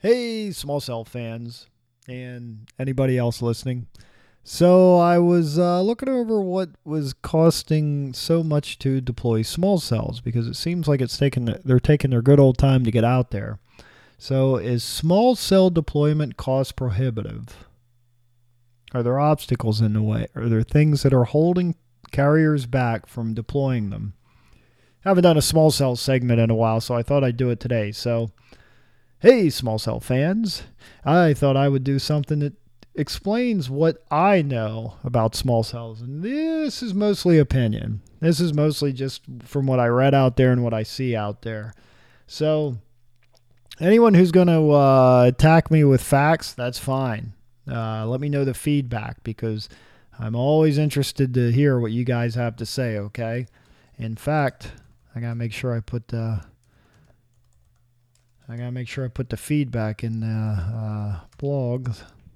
Hey, small cell fans and anybody else listening. So I was looking over what was costing so much to deploy small cells because it seems like they're taking their good old time to get out there. So is small cell deployment cost prohibitive? Are there obstacles in the way? Are there things that are holding carriers back from deploying them? I haven't done a small cell segment in a while, so I thought I'd do it today. So hey, small cell fans. I thought I would do something that explains what I know about small cells. And this is mostly opinion. This is mostly just from what I read out there and what I see out there. So anyone who's going to attack me with facts, that's fine. Let me know the feedback because I'm always interested to hear what you guys have to say, okay? In fact, I got to make sure I put the feedback in the blog.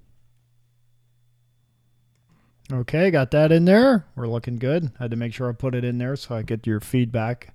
Okay, got that in there. We're looking good. I had to make sure I put it in there so I get your feedback.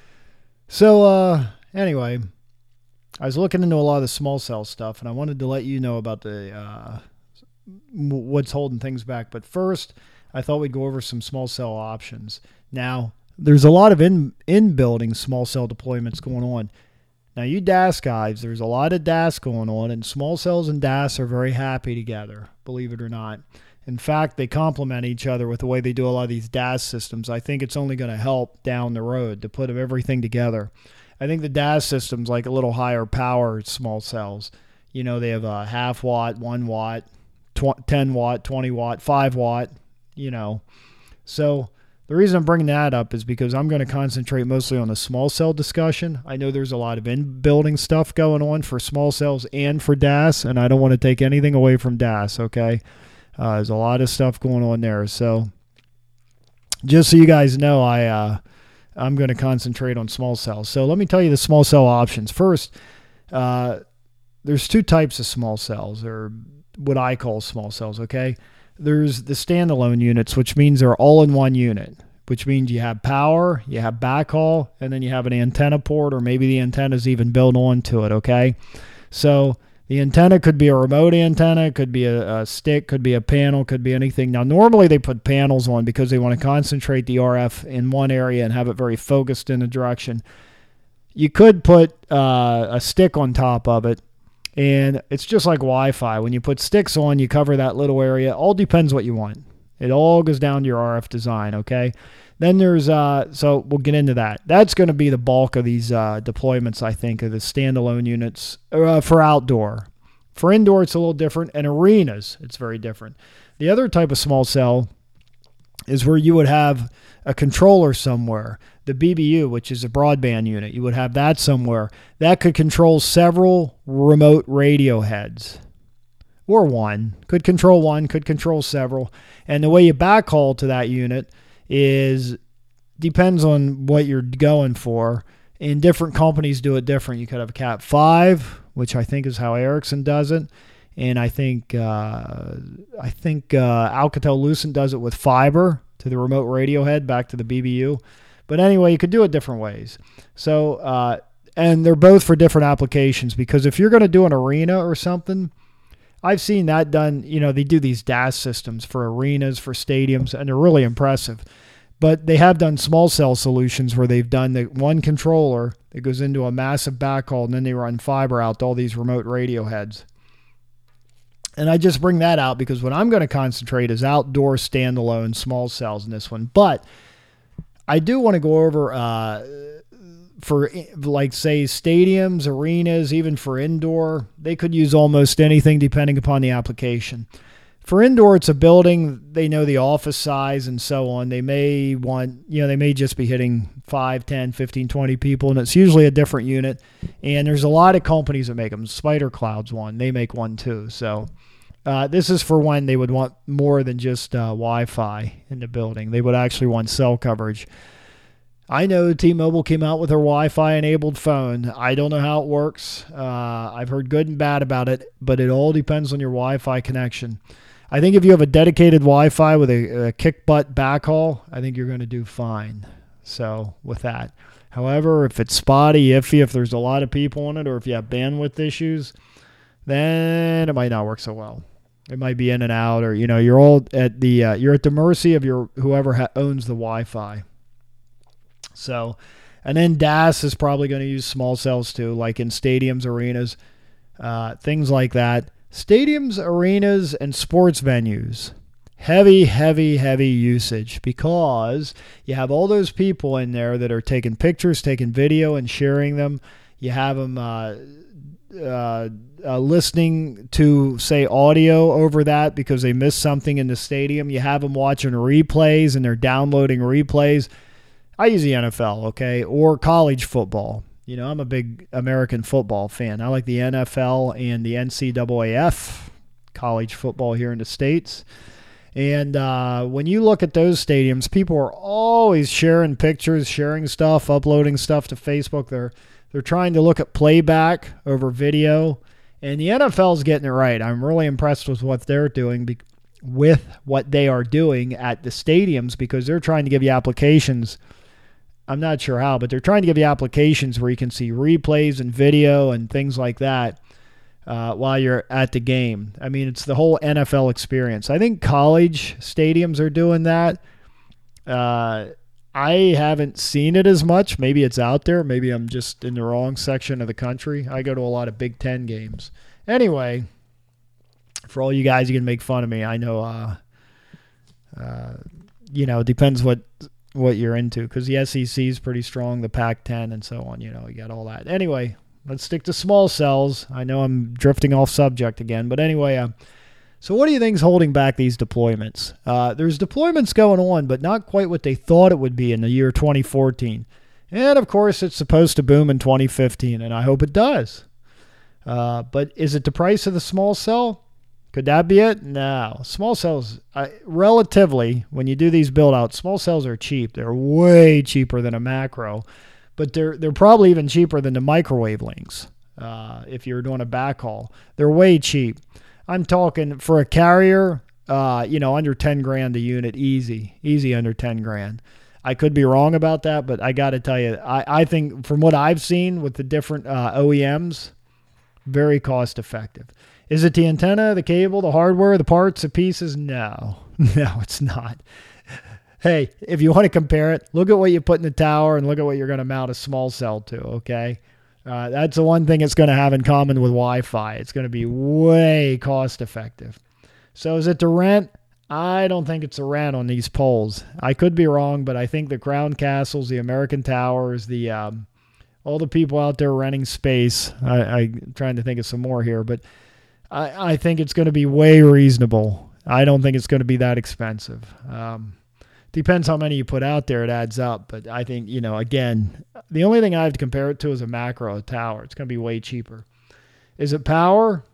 So anyway, I was looking into a lot of the small cell stuff, and I wanted to let you know about the what's holding things back. But first, I thought we'd go over some small cell options. Now, there's a lot of in-building small cell deployments going on. Now, you DAS guys, there's a lot of DAS going on, and small cells and DAS are very happy together, believe it or not. In fact, they complement each other with the way they do a lot of these DAS systems. I think it's only going to help down the road to put everything together. I think the DAS system's like a little higher power small cells. You know, they have a half watt, 1 watt, 10 watt, 20 watt, 5 watt, you know. So the reason I'm bringing that up is because I'm going to concentrate mostly on the small cell discussion. I know there's a lot of in-building stuff going on for small cells and for DAS, and I don't want to take anything away from DAS, okay? There's a lot of stuff going on there. So just so you guys know, I'm going to concentrate on small cells. So let me tell you the small cell options. First, there's two types of small cells, or what I call small cells, okay? There's the standalone units, which means they're all in one unit, which means you have power, you have backhaul, and then you have an antenna port, or maybe the antenna's even built onto it, okay? So the antenna could be a remote antenna, could be a stick, could be a panel, could be anything. Now, normally they put panels on because they want to concentrate the RF in one area and have it very focused in a direction. You could put a stick on top of it, and it's just like Wi-Fi. When you put sticks on, you cover that little area. All depends what you want. It all goes down to your RF design, okay? Then there's, so we'll get into that. That's going to be the bulk of these deployments, I think, of the standalone units for outdoor. For indoor, it's a little different. And arenas, it's very different. The other type of small cell is where you would have a controller somewhere. The BBU, which is a broadband unit, you would have that somewhere. That could control several remote radio heads. Or one. Could control several. And the way you backhaul to that unit depends on what you're going for. And different companies do it different. You could have a Cat 5, which I think is how Ericsson does it. And I think Alcatel-Lucent does it with fiber to the remote radio head back to the BBU. But anyway, you could do it different ways. So, and they're both for different applications, because if you're going to do an arena or something, I've seen that done. You know, they do these DAS systems for arenas, for stadiums, and they're really impressive. But they have done small cell solutions where they've done the one controller that goes into a massive backhaul, and then they run fiber out to all these remote radio heads. And I just bring that out because what I'm going to concentrate is outdoor standalone small cells in this one. But I do want to go over for, like, say, stadiums, arenas, even for indoor. They could use almost anything depending upon the application. For indoor, it's a building. They know the office size and so on. They may want, they may just be hitting 5, 10, 15, 20 people, and it's usually a different unit. And there's a lot of companies that make them. Spider Cloud's one. They make one too. So this is for when they would want more than just Wi-Fi in the building. They would actually want cell coverage. I know T-Mobile came out with their Wi-Fi enabled phone. I don't know how it works. I've heard good and bad about it, but it all depends on your Wi-Fi connection. I think if you have a dedicated Wi-Fi with a kick butt backhaul, I think you're going to do fine. So with that. However, if it's spotty, iffy, if there's a lot of people on it, or if you have bandwidth issues, then it might not work so well. It might be in and out, or you're all at the you're at the mercy of your whoever owns the Wi-Fi. So, and then DAS is probably going to use small cells too, like in stadiums, arenas, things like that. Stadiums, arenas, and sports venues. Heavy, heavy, heavy usage because you have all those people in there that are taking pictures, taking video, and sharing them. You have them listening to, say, audio over that because they missed something in the stadium. You have them watching replays, and they're downloading replays. I use the NFL, okay, or college football. I'm a big American football fan. I like the NFL and the NCAAF, college football here in the States. And when you look at those stadiums, people are always sharing pictures, sharing stuff, uploading stuff to Facebook. They're trying to look at playback over video. And the NFL is getting it right. I'm really impressed with what they're doing, at the stadiums, because they're trying to give you applications. I'm not sure how, but they're trying to give you applications where you can see replays and video and things like that while you're at the game. I mean, it's the whole NFL experience. I think college stadiums are doing that. I haven't seen it as much. Maybe it's out there. Maybe I'm just in the wrong section of the country. I go to a lot of Big Ten games. Anyway, for all you guys, you can make fun of me. I know, it depends what you're into, because the SEC is pretty strong, the Pac-10 and so on. You got all that. Anyway, let's stick to small cells. I know I'm drifting off subject again, but anyway, so what do you think is holding back these deployments? There's deployments going on, but not quite what they thought it would be in the year 2014. And, of course, it's supposed to boom in 2015, and I hope it does. But is it the price of the small cell? Could that be it? No. Small cells, relatively, when you do these build-outs, small cells are cheap. They're way cheaper than a macro, but they're probably even cheaper than the microwave links if you're doing a backhaul. They're way cheap. I'm talking for a carrier, under 10 grand a unit, easy under 10 grand. I could be wrong about that, but I got to tell you, I think from what I've seen with the different OEMs, very cost effective. Is it the antenna, the cable, the hardware, the parts, the pieces? No, it's not. Hey, if you want to compare it, look at what you put in the tower and look at what you're going to mount a small cell to, okay? That's the one thing it's going to have in common with Wi-Fi. It's going to be way cost effective. So is it the rent? I don't think it's a rent on these poles. I could be wrong, but I think the Crown Castles, the American Towers, all the people out there renting space, I'm trying to think of some more here, but I think it's going to be way reasonable. I don't think it's going to be that expensive. Depends how many you put out there, it adds up. But I think, again, the only thing I have to compare it to is a macro, a tower. It's going to be way cheaper. Is it power?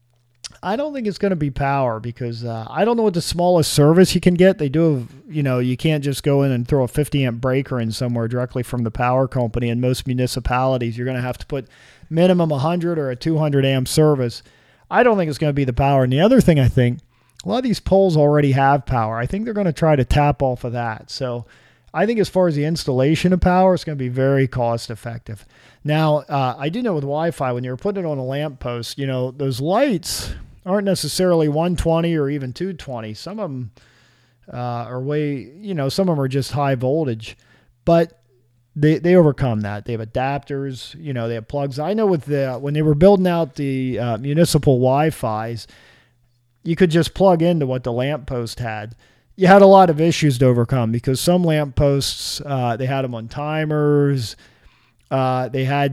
I don't think it's going to be power because I don't know what the smallest service you can get. They do have, you can't just go in and throw a 50 amp breaker in somewhere directly from the power company. In most municipalities, you're going to have to put minimum 100 or a 200 amp service. I don't think it's going to be the power. And the other thing I think, a lot of these poles already have power. I think they're going to try to tap off of that. So I think as far as the installation of power, it's going to be very cost effective. Now, I do know with Wi-Fi, when you're putting it on a lamp post, those lights aren't necessarily 120 or even 220. Some of them are some of them are just high voltage, but they overcome that. They have adapters, they have plugs. I know when they were building out the municipal Wi-Fis, you could just plug into what the lamp post had. You had a lot of issues to overcome because some lamp posts, they had them on timers. They had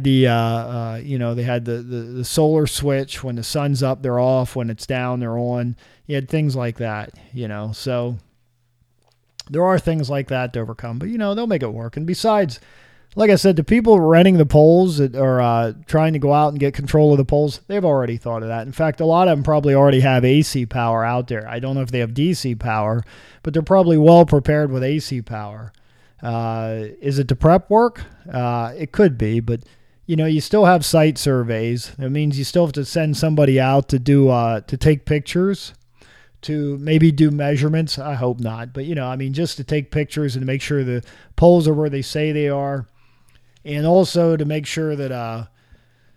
the solar switch. When the sun's up, they're off. When it's down, they're on. You had things like that, So there are things like that to overcome, but they'll make it work. And besides, like I said, the people renting the poles that are trying to go out and get control of the poles, they've already thought of that. In fact, a lot of them probably already have AC power out there. I don't know if they have DC power, but they're probably well prepared with AC power. Is it the prep work? It could be, but you still have site surveys. That means you still have to send somebody out to do to take pictures, to maybe do measurements. I hope not, but just to take pictures and to make sure the poles are where they say they are, and also to make sure that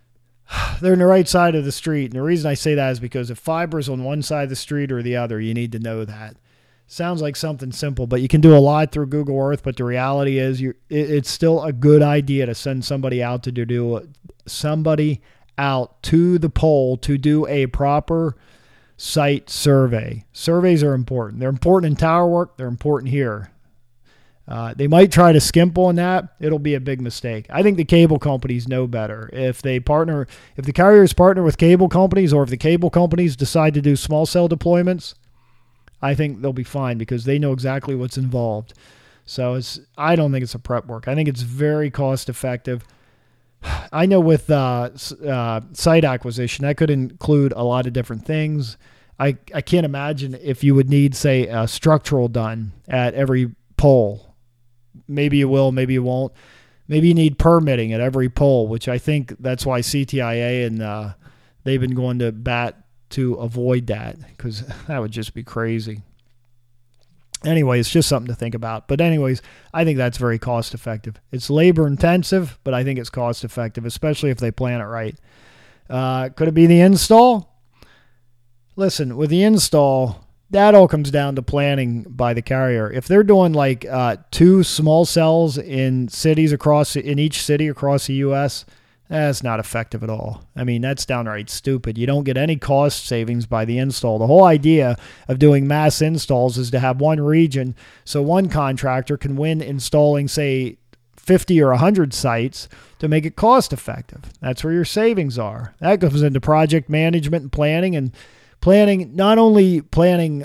they're on the right side of the street. And the reason I say that is because if fiber's on one side of the street or the other, you need to know that. Sounds like something simple, but you can do a lot through Google Earth. But the reality is, it's still a good idea to send somebody out to do somebody out to the pole to do a proper site survey. Surveys are important. They're important in tower work. They're important here. They might try to skimp on that. It'll be a big mistake. I think the cable companies know better. If the carriers partner with cable companies, or if the cable companies decide to do small cell deployments, I think they'll be fine because they know exactly what's involved. So I don't think it's a prep work. I think it's very cost effective. I know with site acquisition, that could include a lot of different things. I can't imagine if you would need, say, a structural done at every pole. Maybe you will, maybe you won't. Maybe you need permitting at every pole, which I think that's why CTIA and they've been going to bat to avoid that, because that would just be crazy. Anyway, it's just something to think about. But anyways, I think that's very cost effective. It's labor intensive, but I think it's cost effective, especially if they plan it right. Could it be the install? Listen, with the install, that all comes down to planning by the carrier. If they're doing like 2 small cells in each city across the U.S., that's not effective at all. I mean, that's downright stupid. You don't get any cost savings by the install. The whole idea of doing mass installs is to have one region so one contractor can win installing, say, 50 or 100 sites to make it cost effective. That's where your savings are. That goes into project management and planning, not only planning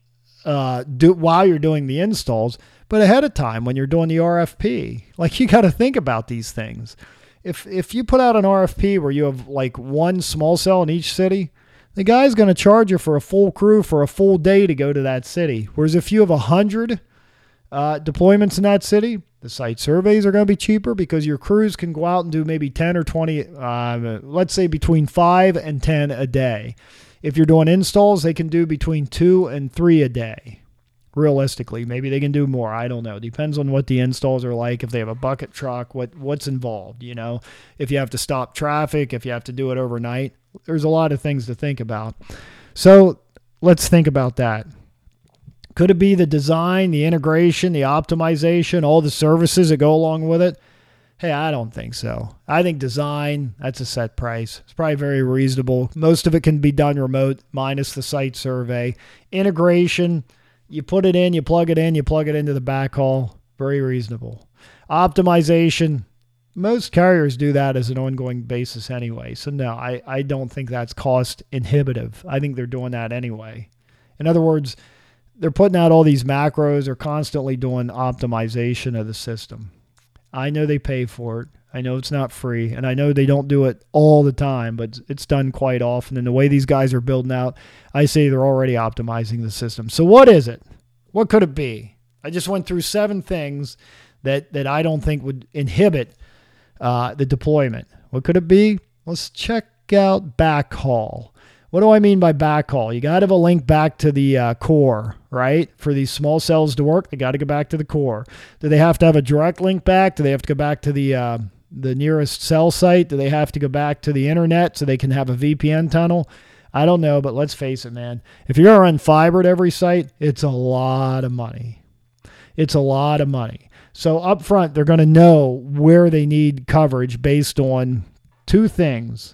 while you're doing the installs, but ahead of time when you're doing the RFP. Like, you got to think about these things. If you put out an RFP where you have like one small cell in each city, the guy's going to charge you for a full crew for a full day to go to that city. Whereas if you have 100 deployments in that city, the site surveys are going to be cheaper because your crews can go out and do maybe 10 or 20, let's say between 5 and 10 a day. If you're doing installs, they can do between 2 and 3 a day. Realistically, maybe they can do more. I don't know. Depends on what the installs are like. If they have a bucket truck, what's involved, you know? If you have to stop traffic, if you have to do it overnight, there's a lot of things to think about. So let's think about that. Could it be the design, the integration, the optimization, all the services that go along with it? Hey, I don't think so. I think design, that's a set price. It's probably very reasonable. Most of it can be done remote, minus the site survey. Integration, you put it in, you plug it into the backhaul. Very reasonable. Optimization, most carriers do that as an ongoing basis anyway. So no, I don't think that's cost inhibitive. I think they're doing that anyway. In other words, they're putting out all these macros. They're constantly doing optimization of the system. I know they pay for it. I know it's not free, and I know they don't do it all the time, but it's done quite often. And the way these guys are building out, I say they're already optimizing the system. So what is it? What could it be? I just went through 7 things that I don't think would inhibit the deployment. What could it be? Let's check out backhaul. What do I mean by backhaul? You got to have a link back to the core, right? For these small cells to work, they got to go back to the core. Do they have to have a direct link back? Do they have to go back to the nearest cell site? Do they have to go back to the internet so they can have a VPN tunnel? I don't know, but let's face it, man. If you're going to run fiber at every site, it's a lot of money. It's a lot of money. So up front, they're going to know where they need coverage based on 2 things.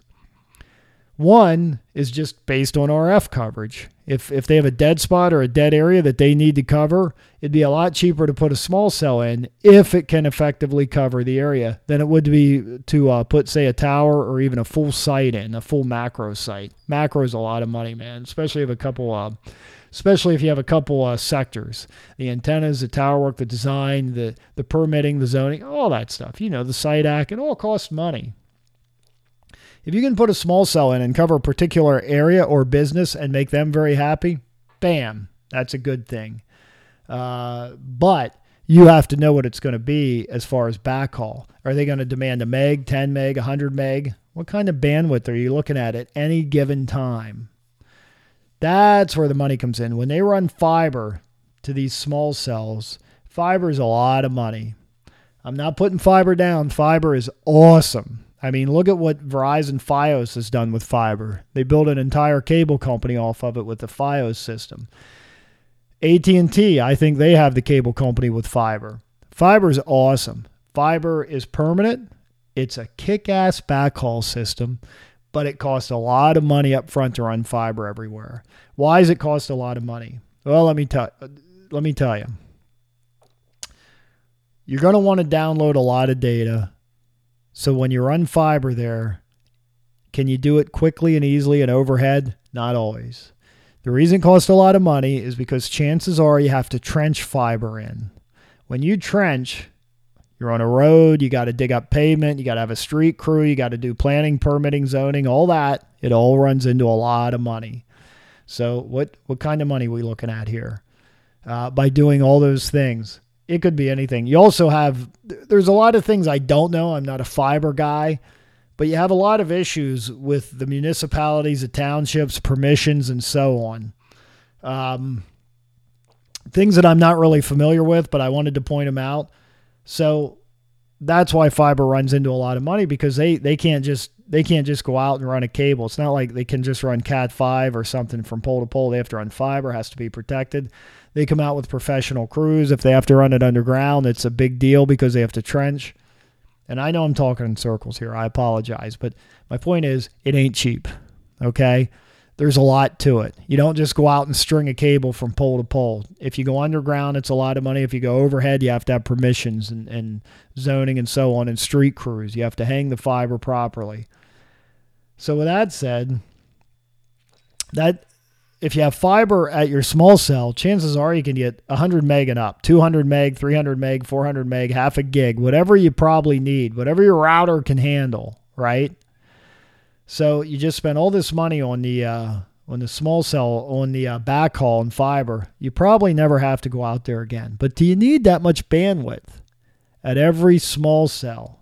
One is just based on RF coverage. If they have a dead spot or a dead area that they need to cover, it'd be a lot cheaper to put a small cell in if it can effectively cover the area than it would be to put, say, a tower or even a full site in, a full macro site. Macro is a lot of money, man, especially if you have a couple sectors. The antennas, the tower work, the design, the permitting, the zoning, all that stuff. You know, the site act, it all costs money. If you can put a small cell in and cover a particular area or business and make them very happy, bam, that's a good thing. But you have to know what it's going to be as far as backhaul. Are they going to demand a meg, 10 meg, 100 meg? What kind of bandwidth are you looking at any given time? That's where the money comes in. When they run fiber to these small cells, fiber is a lot of money. I'm not putting fiber down. Fiber is awesome. I mean, look at what Verizon Fios has done with fiber. They built an entire cable company off of it with the Fios system. AT&T, I think they have the cable company with fiber. Fiber is awesome. Fiber is permanent. It's a kick-ass backhaul system, but it costs a lot of money up front to run fiber everywhere. Why does it cost a lot of money? Well, let me tell you. You're going to want to download a lot of data. So when you run fiber there, can you do it quickly and easily and overhead? Not always. The reason it costs a lot of money is because chances are you have to trench fiber in. When you trench, you're on a road, you got to dig up pavement, you got to have a street crew, you got to do planning, permitting, zoning, all that. It all runs into a lot of money. So what kind of money are we looking at here? By doing all those things. It could be anything. You also have, there's a lot of things I don't know. I'm not a fiber guy, but you have a lot of issues with the municipalities, the townships, permissions, and so on. Things that I'm not really familiar with, but I wanted to point them out. So that's why fiber runs into a lot of money, because they can't just go out and run a cable. It's not like they can just run Cat5 or something from pole to pole. They have to run fiber, has to be protected. They come out with professional crews. If they have to run it underground, it's a big deal because they have to trench. And I know I'm talking in circles here. I apologize. But my point is, it ain't cheap. Okay? There's a lot to it. You don't just go out and string a cable from pole to pole. If you go underground, it's a lot of money. If you go overhead, you have to have permissions and zoning and so on, and street crews. You have to hang the fiber properly. So with that said, that if you have fiber at your small cell, chances are you can get 100 meg and up, 200 meg, 300 meg, 400 meg, half a gig, whatever you probably need, whatever your router can handle, right? So you just spend all this money on the small cell, on the backhaul and fiber. You probably never have to go out there again. But do you need that much bandwidth at every small cell?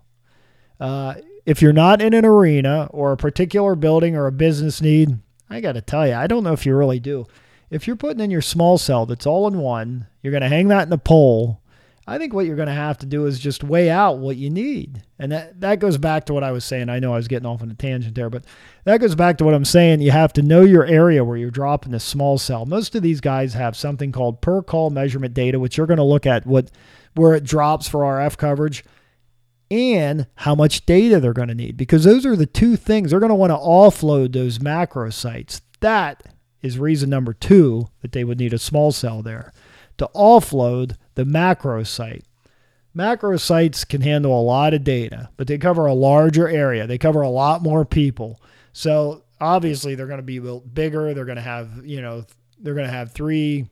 If you're not in an arena or a particular building or a business need, I got to tell you, I don't know if you really do. If you're putting in your small cell that's all in one, you're going to hang that in a pole. I think what you're going to have to do is just weigh out what you need. And that goes back to what I was saying. I know I was getting off on a tangent there, but that goes back to what I'm saying. You have to know your area where you're dropping the small cell. Most of these guys have something called per call measurement data, which you're going to look at where it drops for RF coverage and how much data they're going to need, because those are the two things. They're going to want to offload those macro sites. That is reason number 2 that they would need a small cell there, to offload the macro site. Macro sites can handle a lot of data, but they cover a larger area. They cover a lot more people. So obviously they're going to be bigger. They're going to have, they're going to have 3,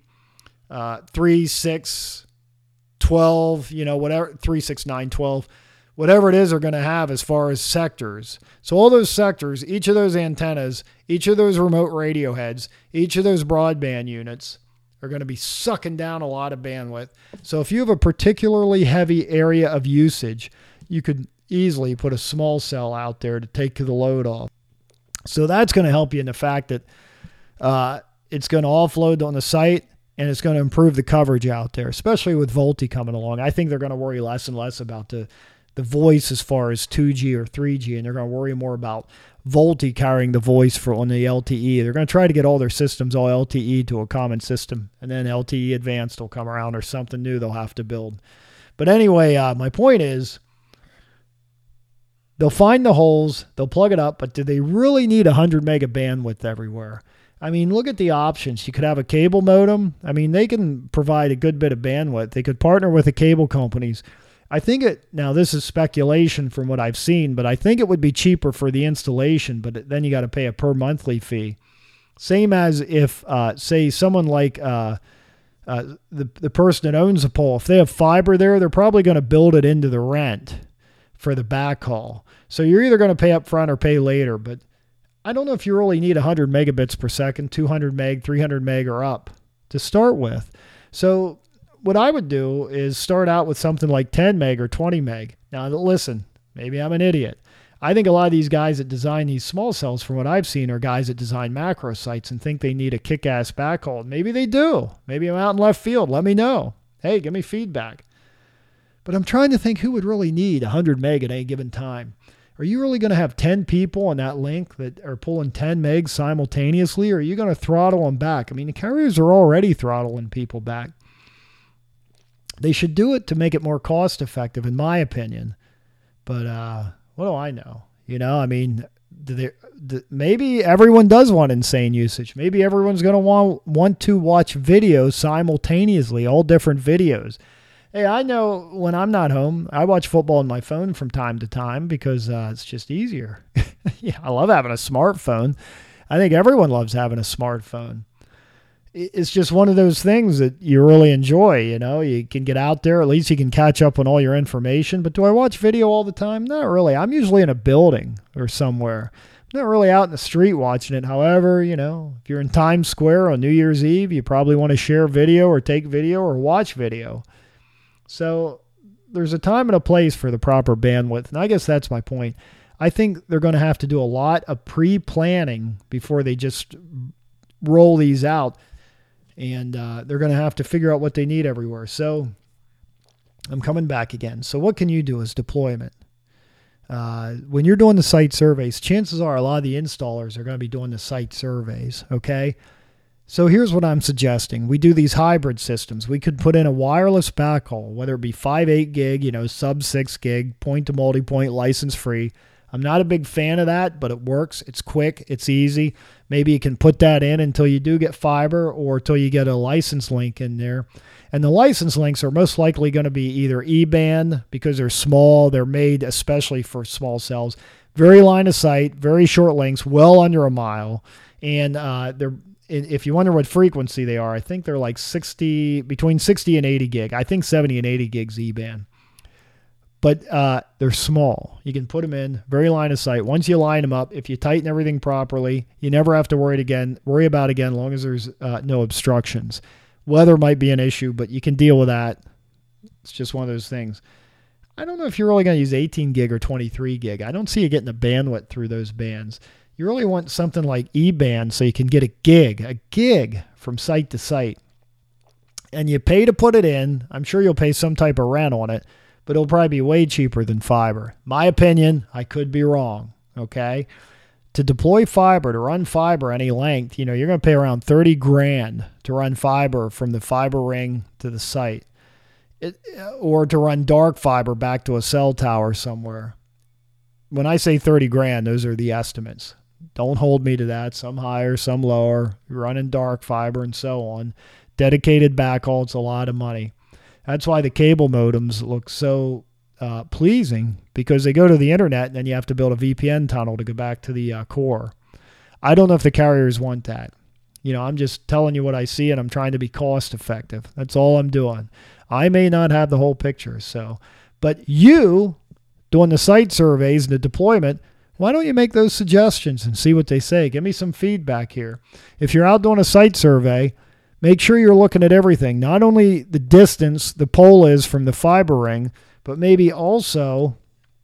6, 12, whatever, 3, 6, 9, 12, whatever it is they're going to have as far as sectors. So all those sectors, each of those antennas, each of those remote radio heads, each of those broadband units are going to be sucking down a lot of bandwidth. So if you have a particularly heavy area of usage, you could easily put a small cell out there to take the load off. So that's going to help you in the fact that it's going to offload on the site, and it's going to improve the coverage out there, especially with VoLTE coming along. I think they're going to worry less and less about the voice as far as 2G or 3G, and they're going to worry more about VoLTE carrying the voice on the LTE. They're going to try to get all their systems all LTE to a common system, and then LTE Advanced will come around, or something new they'll have to build. But anyway, my point is, they'll find the holes, they'll plug it up, but do they really need 100 meg of bandwidth everywhere? I mean, look at the options. You could have a cable modem. I mean, they can provide a good bit of bandwidth. They could partner with the cable companies. I think now this is speculation from what I've seen, but I think it would be cheaper for the installation, but then you got to pay a per monthly fee. Same as if, say, someone like the person that owns the pole, if they have fiber there, they're probably going to build it into the rent for the backhaul. So you're either going to pay up front or pay later, but I don't know if you really need 100 megabits per second, 200 meg, 300 meg or up to start with. So what I would do is start out with something like 10 meg or 20 meg. Now, listen, maybe I'm an idiot. I think a lot of these guys that design these small cells, from what I've seen, are guys that design macro sites and think they need a kick-ass backhaul. Maybe they do. Maybe I'm out in left field. Let me know. Hey, give me feedback. But I'm trying to think who would really need 100 meg at any given time. Are you really going to have 10 people on that link that are pulling 10 megs simultaneously, or are you going to throttle them back? I mean, the carriers are already throttling people back. They should do it to make it more cost effective, in my opinion. But what do I know? I mean, maybe everyone does want insane usage. Maybe everyone's going to want to watch videos simultaneously, all different videos. Hey, I know when I'm not home, I watch football on my phone from time to time because it's just easier. Yeah, I love having a smartphone. I think everyone loves having a smartphone. It's just one of those things that you really enjoy, You can get out there, at least you can catch up on all your information. But do I watch video all the time? Not really. I'm usually in a building or somewhere. I'm not really out in the street watching it. However, if you're in Times Square on New Year's Eve, you probably want to share video or take video or watch video. So there's a time and a place for the proper bandwidth. And I guess that's my point. I think they're going to have to do a lot of pre-planning before they just roll these out. And they're going to have to figure out what they need everywhere. So I'm coming back again. So what can you do as deployment? When you're doing the site surveys, chances are a lot of the installers are going to be doing the site surveys, okay? So here's what I'm suggesting. We do these hybrid systems. We could put in a wireless backhaul, whether it be 5.8 gig, sub 6 gig, point-to-multipoint, license-free. I'm not a big fan of that, but it works. It's quick. It's easy. Maybe you can put that in until you do get fiber or until you get a license link in there. And the license links are most likely going to be either E-band because they're small. They're made especially for small cells. Very line of sight, very short links, well under a mile. And if you wonder what frequency they are, I think they're like between 60 and 80 gig. I think 70 and 80 gigs E-band. But they're small. You can put them in, very line of sight. Once you line them up, if you tighten everything properly, you never have to worry about again, as long as there's no obstructions. Weather might be an issue, but you can deal with that. It's just one of those things. I don't know if you're really going to use 18 gig or 23 gig. I don't see you getting the bandwidth through those bands. You really want something like E-band so you can get a gig from site to site. And you pay to put it in. I'm sure you'll pay some type of rent on it, but it'll probably be way cheaper than fiber. My opinion, I could be wrong, okay? To deploy fiber, to run fiber any length, you're going to pay around $30,000 to run fiber from the fiber ring to the site, or to run dark fiber back to a cell tower somewhere. When I say $30,000, those are the estimates. Don't hold me to that. Some higher, some lower. You're running dark fiber and so on. Dedicated backhaul, it's a lot of money. That's why the cable modems look so pleasing, because they go to the internet and then you have to build a VPN tunnel to go back to the core. I don't know if the carriers want that. I'm just telling you what I see, and I'm trying to be cost effective. That's all I'm doing. I may not have the whole picture. But you, doing the site surveys and the deployment, why don't you make those suggestions and see what they say? Give me some feedback here. If you're out doing a site survey, make sure you're looking at everything, not only the distance the pole is from the fiber ring, but maybe also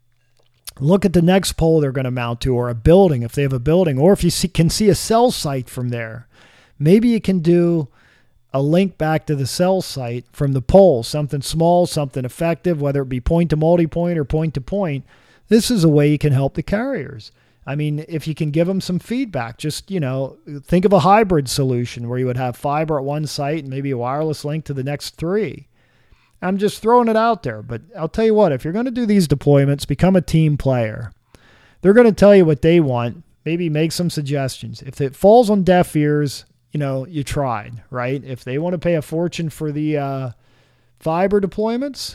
look at the next pole they're going to mount to, or a building if they have a building, or if you can see a cell site from there. Maybe you can do a link back to the cell site from the pole, something small, something effective, whether it be point-to-multipoint or point-to-point. This is a way you can help the carriers. I mean, if you can give them some feedback, just, think of a hybrid solution where you would have fiber at one site and maybe a wireless link to the next 3. I'm just throwing it out there, but I'll tell you what, if you're going to do these deployments, become a team player. They're going to tell you what they want, maybe make some suggestions. If it falls on deaf ears, you tried, right? If they want to pay a fortune for the fiber deployments,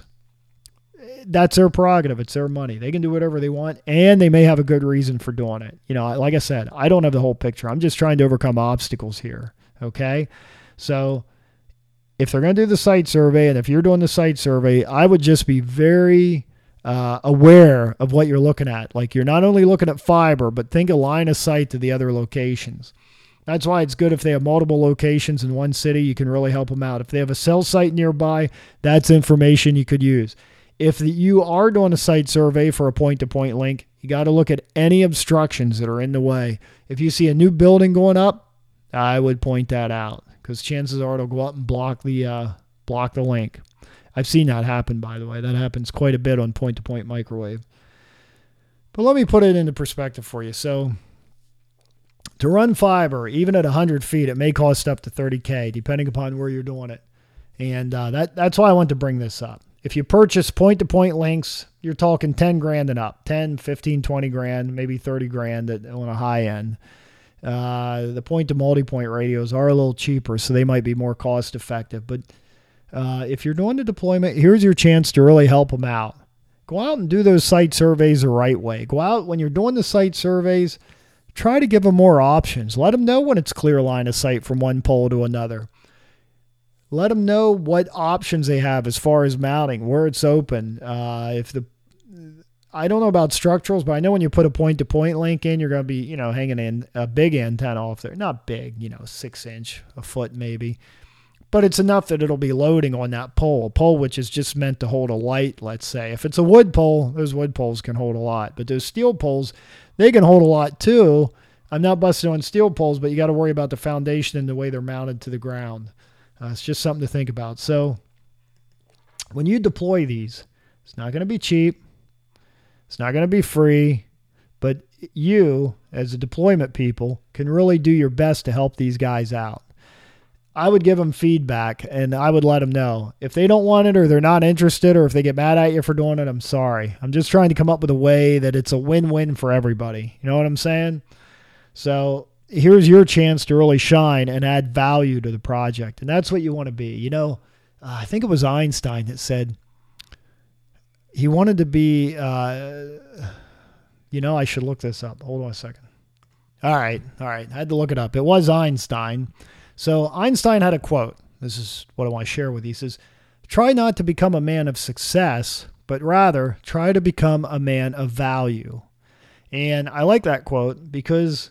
that's their prerogative. It's their money. They can do whatever they want, and they may have a good reason for doing it. Like I said, I don't have the whole picture. I'm just trying to overcome obstacles here, okay? So if they're going to do the site survey, and if you're doing the site survey, I would just be very aware of what you're looking at. Like, you're not only looking at fiber, but think a line of sight to the other locations. That's why it's good if they have multiple locations in one city. You can really help them out. If they have a cell site nearby, that's information you could use. If you are doing a site survey for a point-to-point link, you got to look at any obstructions that are in the way. If you see a new building going up, I would point that out, because chances are it'll go up and block the link. I've seen that happen, by the way. That happens quite a bit on point-to-point microwave. But let me put it into perspective for you. So to run fiber, even at 100 feet, it may cost up to $30K, depending upon where you're doing it. And that's why I want to bring this up. If you purchase point-to-point links, you're talking 10 grand and up, 10, 15, 20 grand, maybe 30 grand on a high end. The point-to-multi-point radios are a little cheaper, so they might be more cost-effective. But if you're doing the deployment, here's your chance to really help them out. Go out and do those site surveys the right way. Go out when you're doing the site surveys, try to give them more options. Let them know when it's clear line of sight from one pole to another. Let them know what options they have as far as mounting, where it's open. I don't know about structurals, but I know when you put a point-to-point link in, you're going to be, hanging in a big antenna off there. Not big, 6-inch, a foot maybe. But it's enough that it'll be loading on that pole. A pole which is just meant to hold a light, let's say. If it's a wood pole, those wood poles can hold a lot. But those steel poles, they can hold a lot too. I'm not busting on steel poles, but you got to worry about the foundation and the way they're mounted to the ground. It's just something to think about. So when you deploy these, it's not going to be cheap. It's not going to be free. But you, as a deployment people, can really do your best to help these guys out. I would give them feedback, and I would let them know. If they don't want it or they're not interested or if they get mad at you for doing it, I'm sorry. I'm just trying to come up with a way that it's a win-win for everybody. You know what I'm saying? So here's your chance to really shine and add value to the project. And that's what you want to be. I think it was Einstein that said he wanted to be, I should look this up. Hold on a second. All right. I had to look it up. It was Einstein. So Einstein had a quote. This is what I want to share with you. He says, "Try not to become a man of success, but rather try to become a man of value." And I like that quote because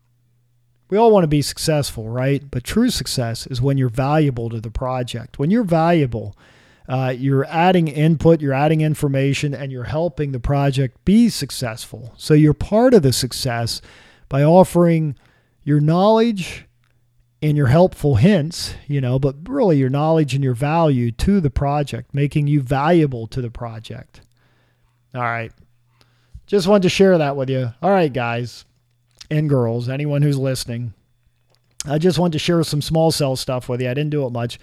we all want to be successful, right? But true success is when you're valuable to the project. When you're valuable, you're adding input, you're adding information, and you're helping the project be successful. So you're part of the success by offering your knowledge and your helpful hints, but really your knowledge and your value to the project, making you valuable to the project. All right. Just wanted to share that with you. All right, guys and girls, anyone who's listening. I just wanted to share some small cell stuff with you. I didn't do it much.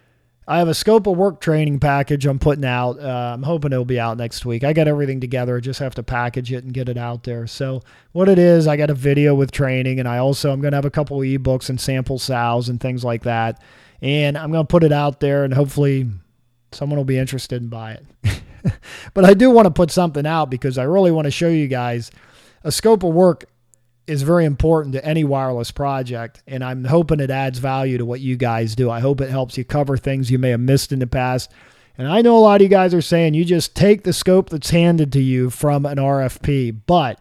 I have a scope of work training package I'm putting out. I'm hoping it'll be out next week. I got everything together. I just have to package it and get it out there. So what it is, I got a video with training, and I'm going to have a couple of ebooks and sample sows and things like that. And I'm going to put it out there, and hopefully someone will be interested in buy it. But I do want to put something out because I really want to show you guys a scope of work is very important to any wireless project, and I'm hoping it adds value to what you guys do. I hope it helps you cover things you may have missed in the past. And I know a lot of you guys are saying you just take the scope that's handed to you from an RFP, but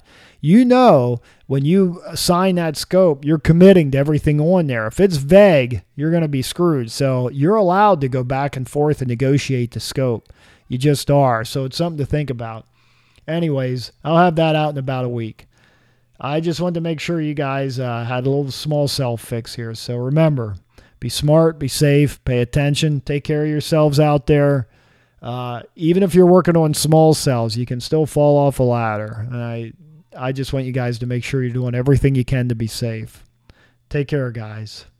when you sign that scope, you're committing to everything on there. If it's vague, you're going to be screwed. So you're allowed to go back and forth and negotiate the scope. You just are. So it's something to think about. Anyways, I'll have that out in about a week. I just wanted to make sure you guys had a little small cell fix here. So remember, be smart, be safe, pay attention, take care of yourselves out there. Even if you're working on small cells, you can still fall off a ladder. And I just want you guys to make sure you're doing everything you can to be safe. Take care, guys.